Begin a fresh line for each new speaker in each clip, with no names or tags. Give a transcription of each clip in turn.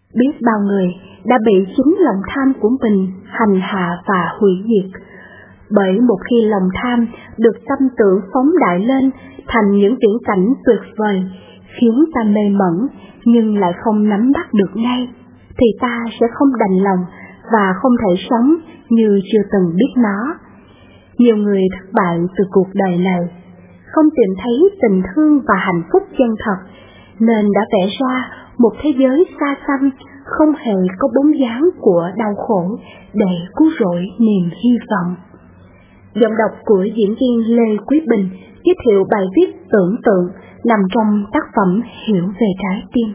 Biết bao người đã bị chính lòng tham của mình hành hạ và hủy diệt. Bởi một khi lòng tham được tâm tưởng phóng đại lên thành những viễn cảnh tuyệt vời, khiến ta mê mẩn nhưng lại không nắm bắt được ngay, thì ta sẽ không đành lòng và không thể sống như chưa từng biết nó. Nhiều người thất bại từ cuộc đời này, không tìm thấy tình thương và hạnh phúc chân thật, nên đã vẽ ra một thế giới xa xăm, không hề có bóng dáng của đau khổ để cứu rỗi niềm hy vọng. Giọng đọc của diễn viên Lê Quý Bình giới thiệu bài viết Tưởng tượng nằm trong tác phẩm Hiểu về trái tim.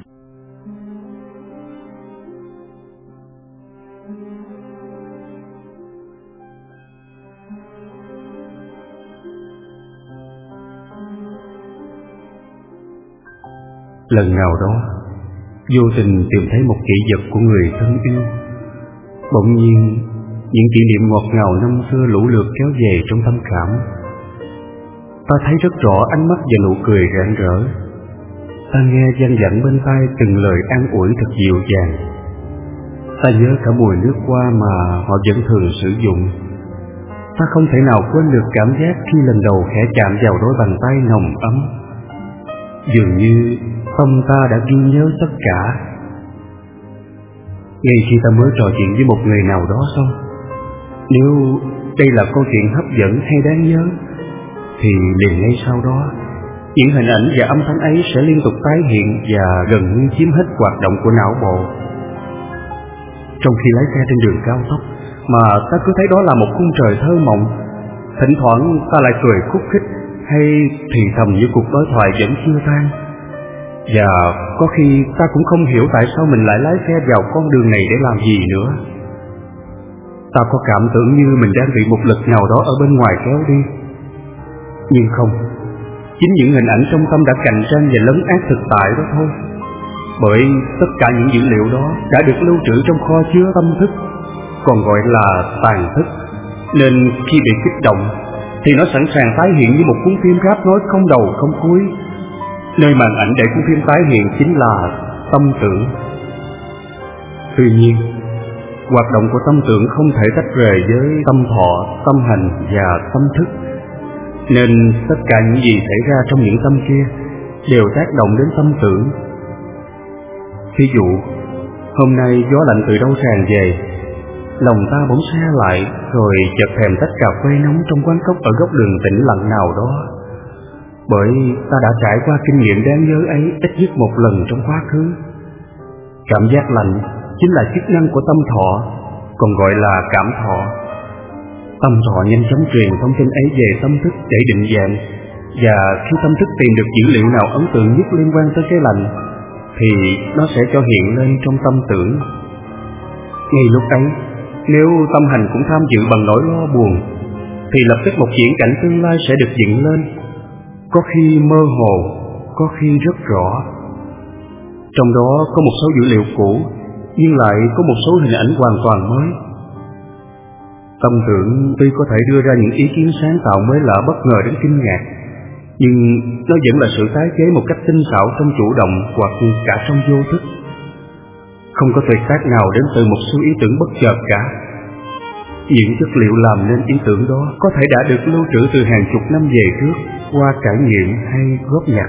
Lần nào đó, vô tình tìm thấy một kỷ vật của người thân yêu. Bỗng nhiên, những kỷ niệm ngọt ngào năm xưa lũ lượt kéo về trong tâm khảm. Ta thấy rất rõ ánh mắt và nụ cười rạng rỡ. Ta nghe vang vẳng bên tai từng lời an ủi thật dịu dàng. Ta nhớ cả mùi nước hoa mà họ vẫn thường sử dụng. Ta không thể nào quên được cảm giác khi lần đầu khẽ chạm vào đôi bàn tay nồng ấm. Dường như tâm ta đã ghi nhớ tất cả. Ngay khi ta mới trò chuyện với một người nào đó xong, nếu đây là câu chuyện hấp dẫn hay đáng nhớ, thì liền ngay sau đó, những hình ảnh và âm thanh ấy sẽ liên tục tái hiện và gần như chiếm hết hoạt động của não bộ. Trong khi lái xe trên đường cao tốc, mà ta cứ thấy đó là một khung trời thơ mộng, thỉnh thoảng ta lại cười khúc khích hay thì thầm những cuộc đối thoại vẫn chưa tan. Và có khi ta cũng không hiểu tại sao mình lại lái xe vào con đường này để làm gì nữa. Ta có cảm tưởng như mình đang bị một lực nào đó ở bên ngoài kéo đi. Nhưng không, chính những hình ảnh trong tâm đã cạnh tranh và lấn át thực tại đó thôi. Bởi tất cả những dữ liệu đó đã được lưu trữ trong kho chứa tâm thức, còn gọi là tàn thức. Nên khi bị kích động thì nó sẵn sàng tái hiện như một cuốn phim ráp nói không đầu không cuối. Nơi màn ảnh để cuốn phim tái hiện chính là tâm tưởng. Tuy nhiên, hoạt động của tâm tưởng không thể tách rời với tâm thọ, tâm hành và tâm thức. Nên tất cả những gì xảy ra trong những tâm kia đều tác động đến tâm tưởng. Ví dụ, hôm nay gió lạnh từ đâu tràn về, lòng ta bỗng se lại rồi chợt thèm tách cà phê nóng trong quán cốc ở góc đường tĩnh lặng nào đó. Bởi ta đã trải qua kinh nghiệm đáng nhớ ấy ít nhất một lần trong quá khứ. Cảm giác lạnh chính là chức năng của tâm thọ, còn gọi là cảm thọ. Tâm thọ nhanh chóng truyền thông tin ấy về tâm thức để định dạng, và khi tâm thức tìm được dữ liệu nào ấn tượng nhất liên quan tới cái lạnh, thì nó sẽ cho hiện lên trong tâm tưởng. Ngay lúc ấy, nếu tâm hành cũng tham dự bằng nỗi lo buồn, thì lập tức một viễn cảnh tương lai sẽ được dựng lên, có khi mơ hồ, có khi rất rõ. Trong đó có một số dữ liệu cũ, nhưng lại có một số hình ảnh hoàn toàn mới. Tâm tưởng tuy có thể đưa ra những ý kiến sáng tạo mới lạ bất ngờ đến kinh ngạc, nhưng nó vẫn là sự tái chế một cách tinh xảo trong chủ động hoặc cả trong vô thức. Không có tuyệt tác nào đến từ một số ý tưởng bất chợt cả. Những chất liệu làm nên ý tưởng đó có thể đã được lưu trữ từ hàng chục năm về trước qua trải nghiệm hay góp nhặt.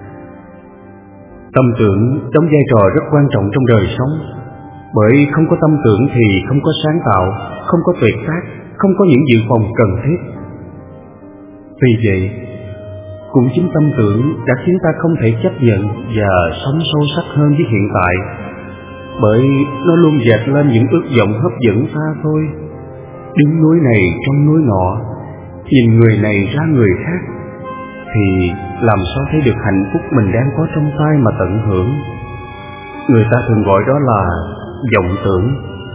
Tâm tưởng đóng vai trò rất quan trọng trong đời sống, bởi không có tâm tưởng thì không có sáng tạo, không có tuyệt tác, không có những dự phòng cần thiết. Vì vậy, cũng chính tâm tưởng đã khiến ta không thể chấp nhận và sống sâu sắc hơn với hiện tại, bởi nó luôn dạt lên những ước vọng hấp dẫn xa xôi. Đứng núi này trong núi nọ, nhìn người này ra người khác, thì làm sao thấy được hạnh phúc mình đang có trong tay mà tận hưởng. Người ta thường gọi đó là vọng tưởng.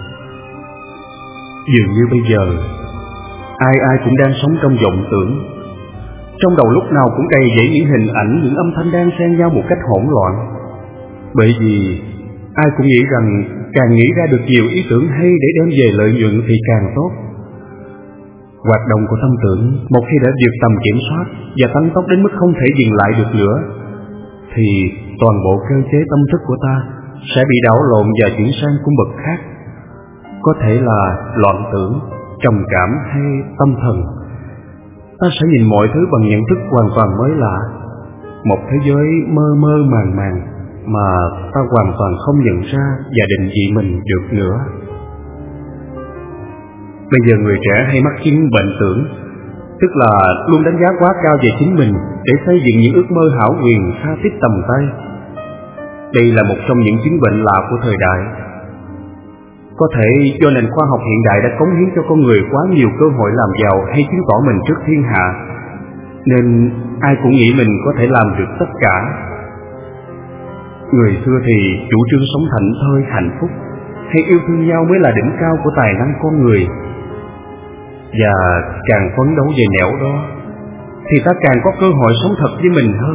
Dường như bây giờ, ai ai cũng đang sống trong vọng tưởng. Trong đầu lúc nào cũng đầy dẫy những hình ảnh, những âm thanh đang xen nhau một cách hỗn loạn. Bởi vì ai cũng nghĩ rằng càng nghĩ ra được nhiều ý tưởng hay để đem về lợi nhuận thì càng tốt. Hoạt động của tâm tưởng một khi đã vượt tầm kiểm soát và tăng tốc đến mức không thể dừng lại được nữa, thì toàn bộ cơ chế tâm thức của ta sẽ bị đảo lộn và chuyển sang cung bậc khác. Có thể là loạn tưởng, trầm cảm hay tâm thần. Ta sẽ nhìn mọi thứ bằng nhận thức hoàn toàn mới lạ, một thế giới mơ mơ màng màng mà ta hoàn toàn không nhận ra và định vị mình được nữa. Bây giờ người trẻ hay mắc chứng bệnh tưởng, tức là luôn đánh giá quá cao về chính mình để xây dựng những ước mơ hão huyền xa tít tầm tay. Đây là một trong những chứng bệnh lạ của thời đại. Có thể do nền khoa học hiện đại đã cống hiến cho con người quá nhiều cơ hội làm giàu hay chứng tỏ mình trước thiên hạ, nên ai cũng nghĩ mình có thể làm được tất cả. Người xưa thì chủ trương sống thảnh thơi hạnh phúc, hay yêu thương nhau mới là đỉnh cao của tài năng con người. Và càng phấn đấu về nẻo đó, thì ta càng có cơ hội sống thật với mình hơn.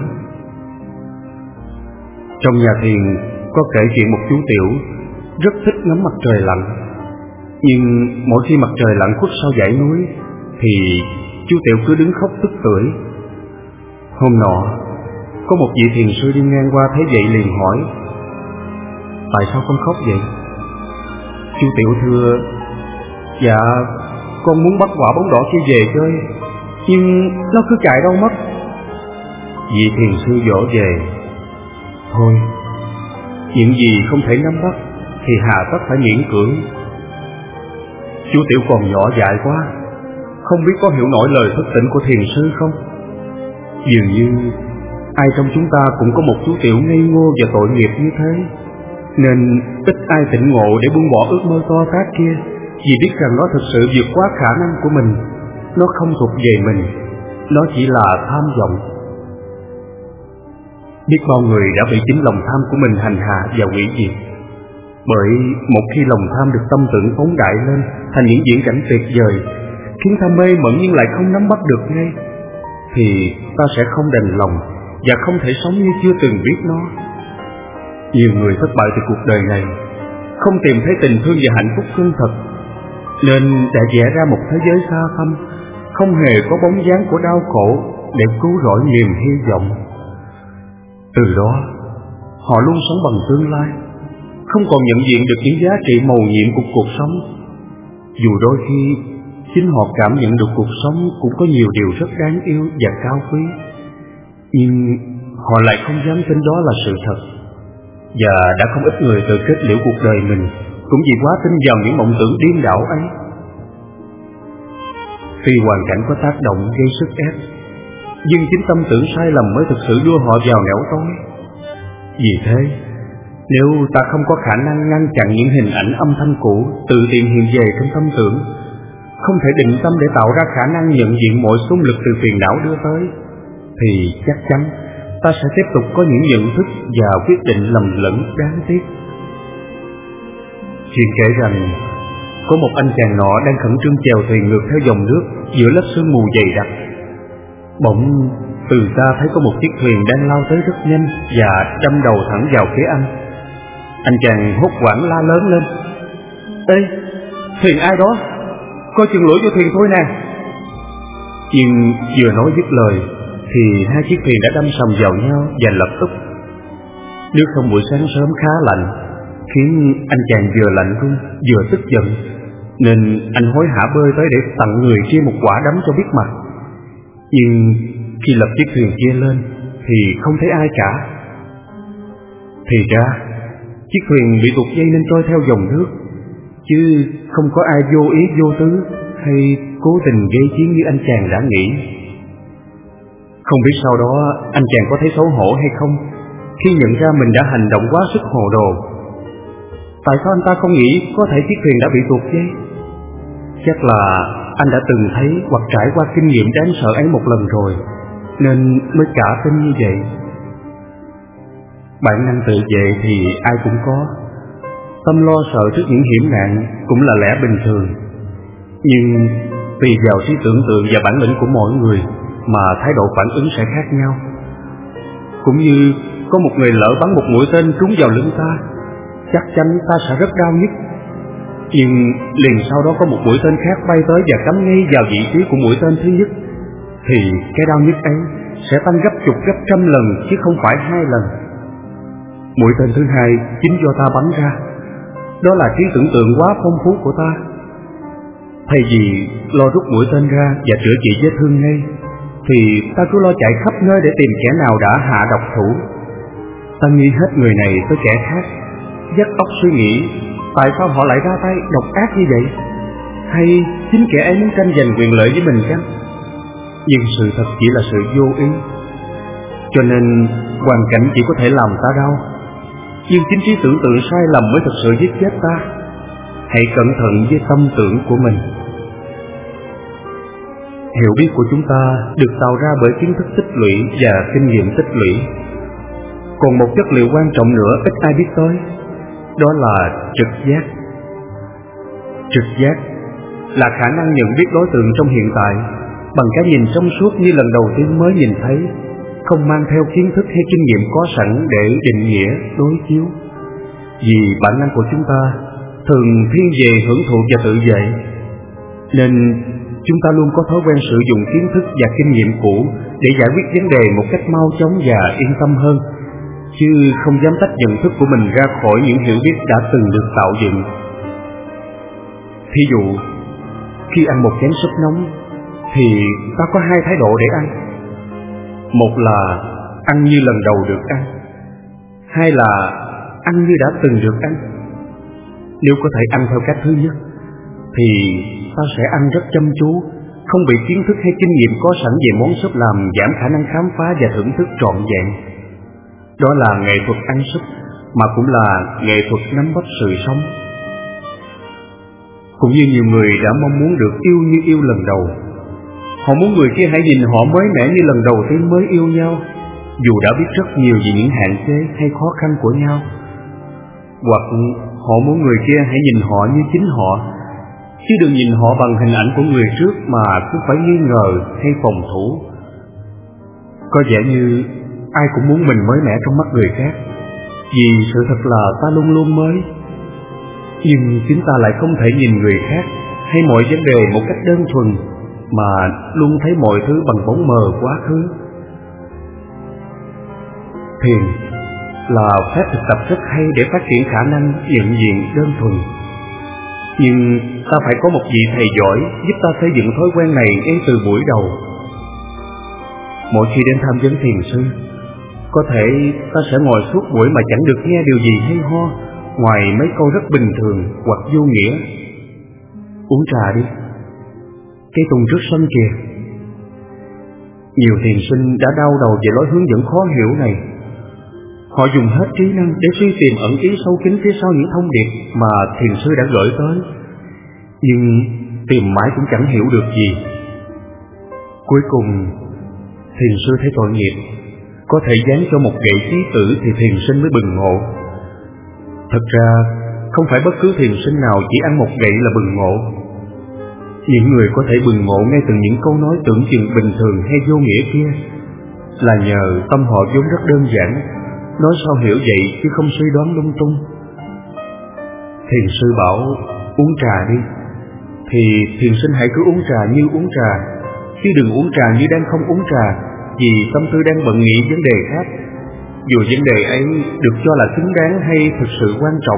Trong nhà thiền có kể chuyện một chú tiểu rất thích ngắm mặt trời lặn. Nhưng mỗi khi mặt trời lặn khuất sau dãy núi thì chú tiểu cứ đứng khóc tức tưởi. Hôm nọ, có một vị thiền sư đi ngang qua thấy vậy liền hỏi: "Tại sao con khóc vậy?" Chú tiểu thưa: "Dạ, con muốn bắt quả bóng đỏ kia về chơi, nhưng nó cứ chạy đâu mất." Vị thiền sư vỗ về: "Thôi, những gì không thể nắm bắt thì hà tất phải miễn cưỡng." Chú tiểu còn nhỏ dại quá, không biết có hiểu nổi lời thức tỉnh của thiền sư không. Dường như ai trong chúng ta cũng có một chú tiểu ngây ngô và tội nghiệp như thế, nên ít ai tỉnh ngộ để buông bỏ ước mơ to tát kia, vì biết rằng nó thực sự vượt quá khả năng của mình. Nó không thuộc về mình, nó chỉ là tham vọng. Biết bao người đã bị chính lòng tham của mình hành hạ và hủy diệt. Bởi một khi lòng tham được tâm tưởng phóng đại lên thành những viễn cảnh tuyệt vời, khiến ta mê mẩn nhưng lại không nắm bắt được ngay, thì ta sẽ không đành lòng và không thể sống như chưa từng biết nó. Nhiều người thất bại từ cuộc đời này không tìm thấy tình thương và hạnh phúc chân thật, nên đã vẽ ra một thế giới xa xăm, không hề có bóng dáng của đau khổ để cứu rỗi niềm hy vọng. Từ đó, họ luôn sống bằng tương lai, không còn nhận diện được những giá trị mầu nhiệm của cuộc sống. Dù đôi khi chính họ cảm nhận được cuộc sống cũng có nhiều điều rất đáng yêu và cao quý, nhưng họ lại không dám tin đó là sự thật. Và đã không ít người tự kết liễu cuộc đời mình cũng vì quá tin vào những mộng tưởng điên đảo ấy. Tuy hoàn cảnh có tác động gây sức ép, nhưng chính tâm tưởng sai lầm mới thực sự đưa họ vào nẻo tối. Vì thế, nếu ta không có khả năng ngăn chặn những hình ảnh âm thanh cũ tự tiện hiện về trong tâm tưởng, không thể định tâm để tạo ra khả năng nhận diện mọi xung lực từ phiền não đưa tới, thì chắc chắn ta sẽ tiếp tục có những nhận thức và quyết định lầm lẫn đáng tiếc. Chuyện kể rằng có một anh chàng nọ đang khẩn trương chèo thuyền ngược theo dòng nước giữa lớp sương mù dày đặc. Bỗng từ xa thấy có một chiếc thuyền đang lao tới rất nhanh và đâm đầu thẳng vào phía anh. Anh chàng hốt hoảng la lớn lên: "Ê, thuyền ai đó? Coi chừng lỗi vô thuyền thôi nè!" Nhưng vừa nói dứt lời thì hai chiếc thuyền đã đâm sầm vào nhau và lập tức. Nước sông buổi sáng sớm khá lạnh, khiến anh chàng vừa lạnh run vừa tức giận, nên anh hối hả bơi tới để tặng người kia một quả đấm cho biết mặt. Nhưng khi lật chiếc thuyền kia lên thì không thấy ai cả. Thì ra chiếc thuyền bị tuột dây nên trôi theo dòng nước, chứ không có ai vô ý vô tứ hay cố tình gây chiến như anh chàng đã nghĩ. Không biết sau đó anh chàng có thấy xấu hổ hay không khi nhận ra mình đã hành động quá sức hồ đồ. Tại sao anh ta không nghĩ có thể chiếc thuyền đã bị tuột dây? Chắc là anh đã từng thấy hoặc trải qua kinh nghiệm đáng sợ ấy một lần rồi, nên mới cả tin như vậy. Bản năng tự vệ thì ai cũng có, tâm lo sợ trước những hiểm nạn cũng là lẽ bình thường. Nhưng tùy vào trí tưởng tượng và bản lĩnh của mỗi người mà thái độ phản ứng sẽ khác nhau. Cũng như có một người lỡ bắn một mũi tên trúng vào lưng ta, chắc chắn ta sẽ rất đau nhức. Nhưng liền sau đó có một mũi tên khác bay tới và cắm ngay vào vị trí của mũi tên thứ nhất, thì cái đau nhức ấy sẽ tăng gấp chục gấp trăm lần chứ không phải 2 lần. Mũi tên thứ hai chính do ta bắn ra. Đó là trí tưởng tượng quá phong phú của ta. Thay vì lo rút mũi tên ra và chữa trị vết thương ngay, thì ta cứ lo chạy khắp nơi để tìm kẻ nào đã hạ độc thủ. Ta nghi hết người này tới kẻ khác, vắt óc suy nghĩ tại sao họ lại ra tay độc ác như vậy. Hay chính kẻ ấy muốn tranh giành quyền lợi với mình chăng? Nhưng sự thật chỉ là sự vô ý. Cho nên hoàn cảnh chỉ có thể làm ta đau, nhưng chính trí tưởng tượng sai lầm mới thực sự giết chết ta. Hãy cẩn thận với tâm tưởng của mình. Hiểu biết của chúng ta được tạo ra bởi kiến thức tích lũy và kinh nghiệm tích lũy. Còn một chất liệu quan trọng nữa ít ai biết tới, đó là trực giác. Trực giác là khả năng nhận biết đối tượng trong hiện tại bằng cái nhìn trong suốt như lần đầu tiên mới nhìn thấy, không mang theo kiến thức hay kinh nghiệm có sẵn để định nghĩa, đối chiếu. Vì bản năng của chúng ta thường thiên về hưởng thụ và tự vệ, nên chúng ta luôn có thói quen sử dụng kiến thức và kinh nghiệm cũ để giải quyết vấn đề một cách mau chóng và yên tâm hơn, chứ không dám tách nhận thức của mình ra khỏi những hiểu biết đã từng được tạo dựng. Thí dụ, khi ăn một chén súp nóng thì ta có hai thái độ để ăn. Một là ăn như lần đầu được ăn, hai là ăn như đã từng được ăn. Nếu có thể ăn theo cách thứ nhất thì ta sẽ ăn rất chăm chú, không bị kiến thức hay kinh nghiệm có sẵn về món súp làm giảm khả năng khám phá và thưởng thức trọn vẹn. Đó là nghệ thuật ăn súp, mà cũng là nghệ thuật nắm bắt sự sống. Cũng như nhiều người đã mong muốn được yêu như yêu lần đầu. Họ muốn người kia hãy nhìn họ mới mẻ như lần đầu tiên mới yêu nhau, dù đã biết rất nhiều về những hạn chế hay khó khăn của nhau. Hoặc họ muốn người kia hãy nhìn họ như chính họ, chứ đừng nhìn họ bằng hình ảnh của người trước mà cứ phải nghi ngờ hay phòng thủ. Có vẻ như ai cũng muốn mình mới mẻ trong mắt người khác, vì sự thật là ta luôn luôn mới. Nhưng chúng ta lại không thể nhìn người khác hay mọi vấn đề một cách đơn thuần, mà luôn thấy mọi thứ bằng bóng mờ quá khứ. Thiền là phép thực tập rất hay để phát triển khả năng nhận diện đơn thuần. Nhưng ta phải có một vị thầy giỏi giúp ta xây dựng thói quen này ngay từ buổi đầu. Mỗi khi đến tham vấn thiền sư, có thể ta sẽ ngồi suốt buổi mà chẳng được nghe điều gì hay ho, ngoài mấy câu rất bình thường hoặc vô nghĩa. Uống trà đi, cây tùng trước sân kìa. Nhiều thiền sinh đã đau đầu về lối hướng dẫn khó hiểu này. Họ dùng hết trí năng để suy tìm ẩn ý sâu kín phía sau những thông điệp mà thiền sư đã gửi tới, nhưng tìm mãi cũng chẳng hiểu được gì. Cuối cùng, thiền sư thấy tội nghiệp, có thể dán cho một gậy chí tử thì thiền sinh mới bừng ngộ. Thật ra, không phải bất cứ thiền sinh nào chỉ ăn một gậy là bừng ngộ. Những người có thể bừng ngộ ngay từ những câu nói tưởng chừng bình thường hay vô nghĩa kia là nhờ tâm họ vốn rất đơn giản, nói sao hiểu vậy chứ không suy đoán lung tung. Thiền sư bảo uống trà đi, thì thiền sinh hãy cứ uống trà như uống trà, chứ đừng uống trà như đang không uống trà, vì tâm tư đang bận nghĩ vấn đề khác, dù vấn đề ấy được cho là xứng đáng hay thực sự quan trọng.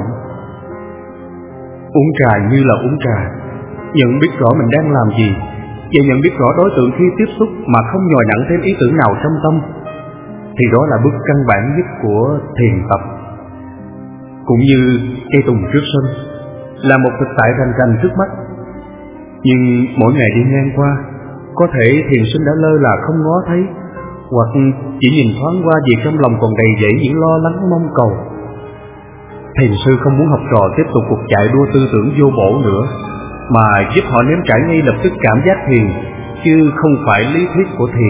Uống trà như là uống trà, nhận biết rõ mình đang làm gì, và nhận biết rõ đối tượng khi tiếp xúc mà không nhồi nặng thêm ý tưởng nào trong tâm, thì đó là bước căn bản nhất của thiền tập. Cũng như cây tùng trước sân là một thực tại rành rành trước mắt, nhưng mỗi ngày đi ngang qua, có thể thiền sinh đã lơ là không ngó thấy, hoặc chỉ nhìn thoáng qua vì trong lòng còn đầy dẫy những lo lắng mong cầu. Thiền sư không muốn học trò tiếp tục cuộc chạy đua tư tưởng vô bổ nữa, mà giúp họ nếm trải ngay lập tức cảm giác thiền, chứ không phải lý thuyết của thiền.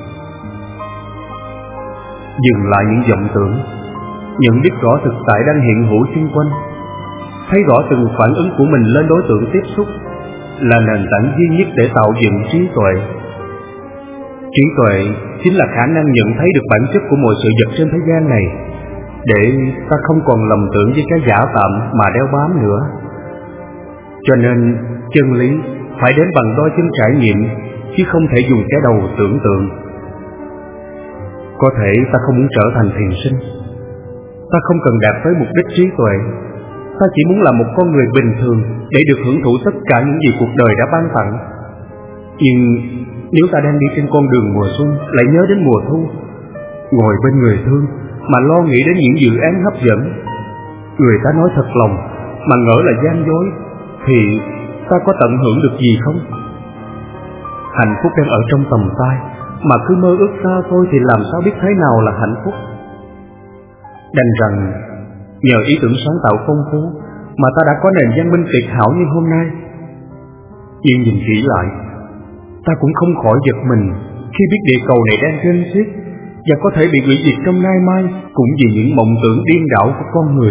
Dừng lại những vọng tưởng, nhận biết rõ thực tại đang hiện hữu xung quanh, thấy rõ từng phản ứng của mình lên đối tượng tiếp xúc là nền tảng duy nhất để tạo dựng trí tuệ. Trí tuệ chính là khả năng nhận thấy được bản chất của mọi sự vật trên thế gian này, để ta không còn lầm tưởng với cái giả tạm mà đeo bám nữa. Cho nên chân lý phải đến bằng đôi chân trải nghiệm, chứ không thể dùng cái đầu tưởng tượng. Có thể ta không muốn trở thành thiền sinh, Ta không cần đạt tới mục đích trí tuệ. Ta chỉ muốn là một con người bình thường để được hưởng thụ tất cả những gì cuộc đời đã ban tặng. Nhưng nếu ta đang đi trên con đường mùa xuân lại nhớ đến mùa thu, ngồi bên người thương mà lo nghĩ đến những dự án hấp dẫn, người ta nói thật lòng mà ngỡ là gian dối, thì ta có tận hưởng được gì không? Hạnh phúc đang ở trong tầm tay, mà cứ mơ ước xa thôi thì làm sao biết thế nào là hạnh phúc. Đành rằng nhờ ý tưởng sáng tạo phong phú mà ta đã có nền văn minh tuyệt hảo như hôm nay. Nhưng nhìn kỹ lại, ta cũng không khỏi giật mình khi biết địa cầu này đang rên xiết và có thể bị hủy diệt trong nay mai, cũng vì những mộng tưởng điên đảo của con người.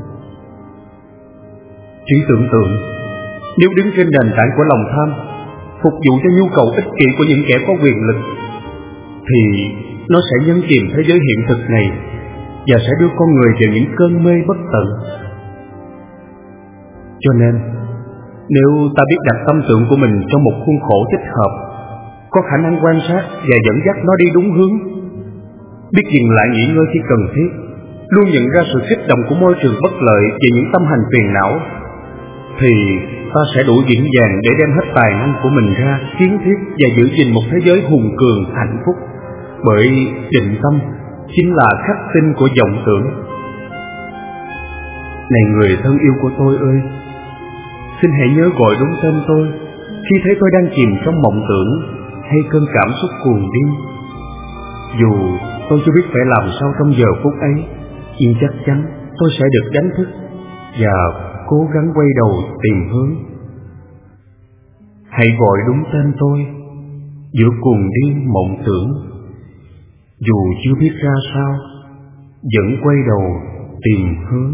Chỉ tưởng tượng, nếu đứng trên nền tảng của lòng tham, phục vụ cho nhu cầu ích kỷ của những kẻ có quyền lực, thì nó sẽ nhấn chìm thế giới hiện thực này và sẽ đưa con người vào những cơn mê bất tận. Cho nên, nếu ta biết đặt tâm tưởng của mình trong một khuôn khổ thích hợp, có khả năng quan sát và dẫn dắt nó đi đúng hướng, biết dừng lại nghỉ ngơi khi cần thiết, luôn nhận ra sự kích động của môi trường bất lợi và những tâm hành phiền não, thì ta sẽ đủ vững vàng để đem hết tài năng của mình ra kiến thiết và giữ gìn một thế giới hùng cường hạnh phúc. Bởi định tâm chính là khắc tinh của vọng tưởng. Này người thân yêu của tôi ơi, xin hãy nhớ gọi đúng tên tôi khi thấy tôi đang chìm trong mộng tưởng hay cơn cảm xúc cuồng điên. Dù tôi chưa biết phải làm sao trong giờ phút ấy, nhưng chắc chắn tôi sẽ được đánh thức và cố gắng quay đầu tìm hướng. Hãy gọi đúng tên tôi giữa cuồng điên mộng tưởng, dù chưa biết ra sao, vẫn quay đầu tìm hướng.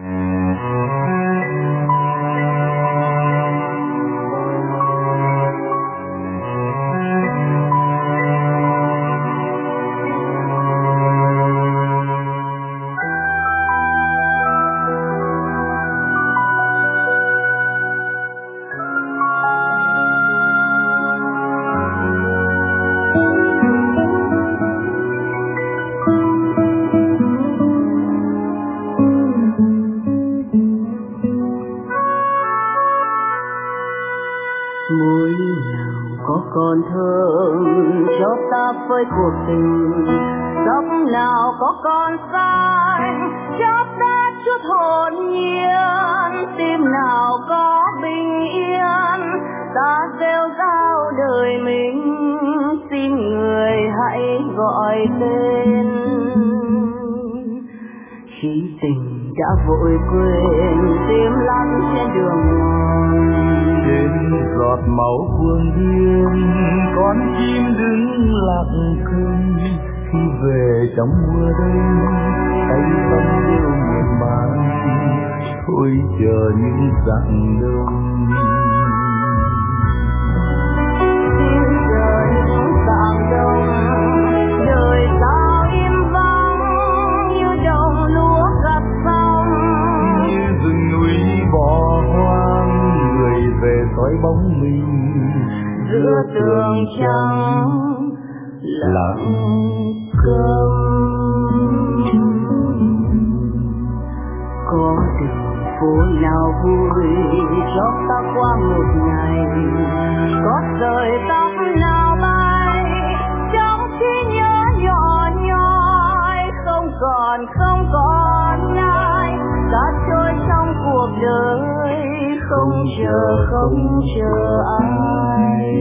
Môi nào có còn thơm cho ta với cuộc tình, tóc nào có còn xanh cho ta chút hồn nhiên, tim nào có bình yên ta rêu rao đời mình, xin người hãy gọi tên. Khi tình đã vội quên tim lăn trên đường mòn,
đến giọt máu vương điên con chim đứng lặng cưng, khi về trong mưa đây anh vẫn yêu miền man, thôi chờ những dặn đông.
Đời sao im vắng như đồng lúa gặt xong,
như rừng núi bỏ hoang, người về dõi bóng mình
giữa tường trắng lặng câm. Có đường phố nào vui cho ta qua một ngày, có rời tóc nào bay trong trí nhớ nhỏ nhoi, không còn ai đã trôi trong cuộc đời, không chờ ai.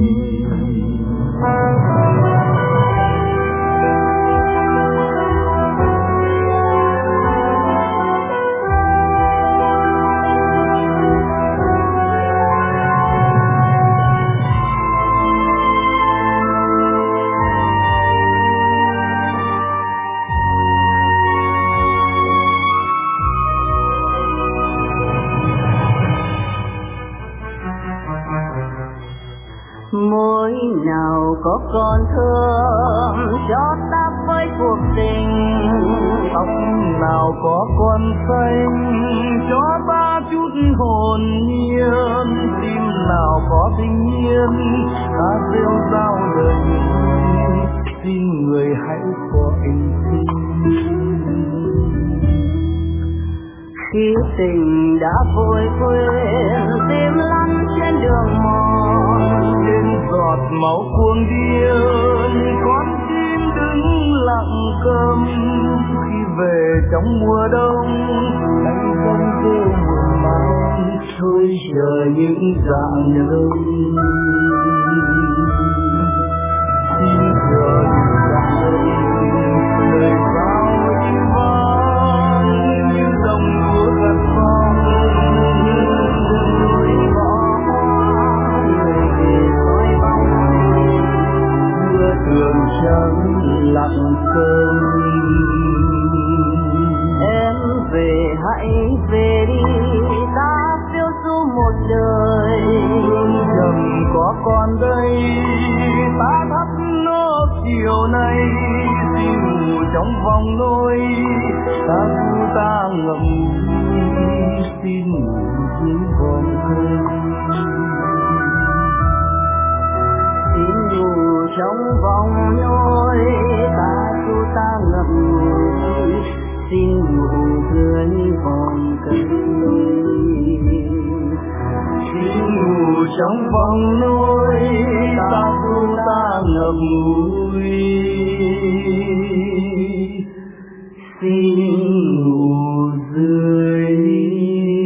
Môi nào có còn thơm cho ta với cuộc tình,
tóc nào có con xanh cho ta chút hồn nhiên, tim nào có bình yên ta rêu rao đời mình, xin người hãy gọi tên.
khi tình đã vội quên tim lăn trên đường mòn,
đến giọt máu cuồng điên con chim đứng lặng câm, khi về trong mùa đông anh không kêu muộn màng, thôi chờ những dạng đông, xin chờ những dạng đông, đời sao in vang như dòng lúa gặt phong,
người bỏ hoa người về soi bóng,
mưa thường trắng lặng câm.
em về hãy về đi, ta phiêu du một đời,
Trầm có con đây ta thắp nó chiều nay, xin ngủ trong vòng nôi ta thu ta ngậm ngùi, xin ngủ dưới vòng cây,
xin ngủ trong vòng nôi ta thu ta ngậm ngùi, xin ngủ dưới vòng cây,
xin ngủ trong vòng nôi ta thu ta ngậm ngùi, xin ngủ dưới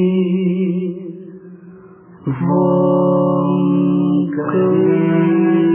vòng cây.